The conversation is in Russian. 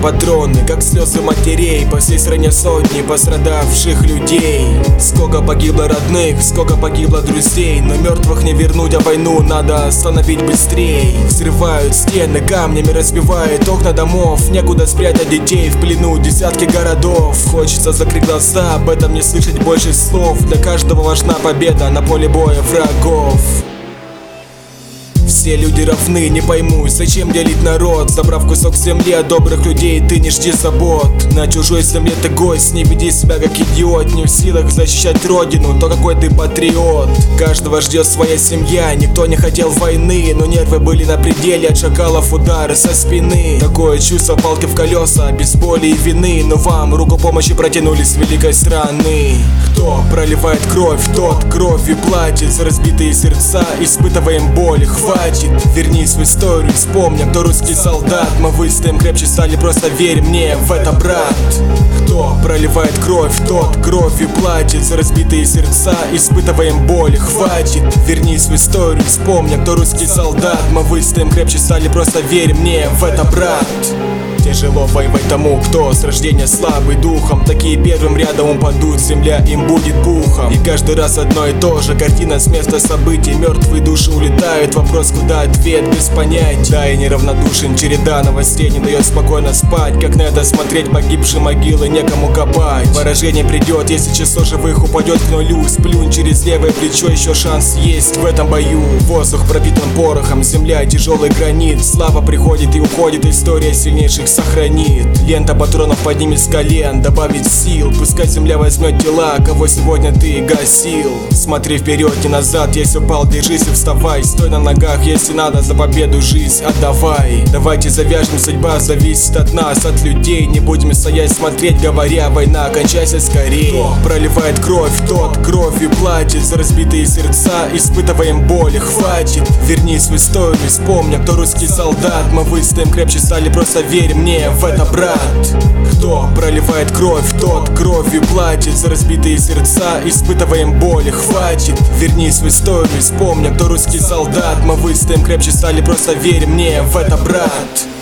патроны, как слезы матерей. По всей стране сотни пострадавших людей. Сколько погибло родных, сколько погибло друзей. Но мертвых не вернуть, а войну надо остановить быстрей. Взрывают стены, камнями разбивают окна домов. Некуда спрятать детей, в плену десятки городов. Хочется закрыть глаза, об этом не слышать больше слов. Для каждого важна победа на поле боя врагов. Все люди равны, не пойму, зачем делить народ. Забрав кусок земли от добрых людей, ты не жди забот. На чужой земле ты гость, не веди себя как идиот. Не в силах защищать родину, то какой ты патриот. Каждого ждет своя семья, никто не хотел войны. Но нервы были на пределе, от шакалов удары со спины. Такое чувство палки в колеса, без боли и вины. Но вам руку помощи протянули с великой страны. Кто проливает кровь, тот кровью платит. За разбитые сердца испытываем боль, хватит. Вернись в историю, вспомни, кто русский солдат. Мы выстоим, крепче стали, просто верь мне в это, брат. Кто проливает кровь, тот кровью платит. За разбитые сердца испытываем боль, хватит. Вернись в историю, вспомни, кто русский солдат. Мы выстоим, крепче стали, просто верь мне в это, брат. Тяжело воевать тому, кто с рождения слабый духом. Такие первым рядом упадут, земля им будет пухом. И каждый раз одно и то же, картина с места событий. Мертвые души улетают, вопрос куда, ответ без понятия. Да, и неравнодушен, череда новостей не дает спокойно спать. Как на это смотреть, погибшие могилы некому копать. Выражение придет, если число живых упадет к нулю. Сплюнь через левое плечо, еще шанс есть в этом бою. Воздух пропитан порохом, земля тяжелый гранит. Слава приходит и уходит, история сильнейших сохранит. Лента патронов поднимет с колен, добавить сил. Пускай земля возьмет тела, кого сегодня ты гасил. Смотри вперед, не назад, если упал, держись и вставай. Стой на ногах, если надо, за победу жизнь отдавай. Давайте завяжем, судьба зависит от нас, от людей. Не будем стоять смотреть, говоря, война кончайся скорее. Кто проливает кровь, тот кровью платит. За разбитые сердца испытываем боль, хватит. Вернись в историю, вспомни, кто русский солдат. Мы выстоим, крепче стали, просто верь мне в это, брат. Кто проливает кровь, тот кровью платит. За разбитые сердца испытываем боль, хватит. Вернись в историю, вспомни, кто русский солдат. Мы выстоим, крепче стали, просто верь мне в это, брат.